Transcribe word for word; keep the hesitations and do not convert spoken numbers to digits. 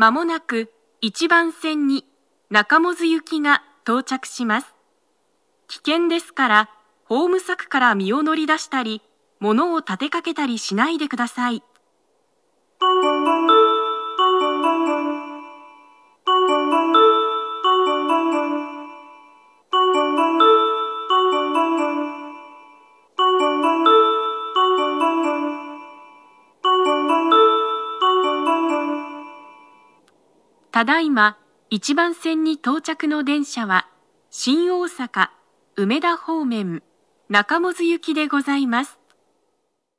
まもなくいちばん線に中百舌行きが到着します。危険ですから、ホーム柵から身を乗り出したり、物を立てかけたりしないでください。ただいまいちばん線に到着の電車は、新大阪、梅田方面、中百舌行きでございます。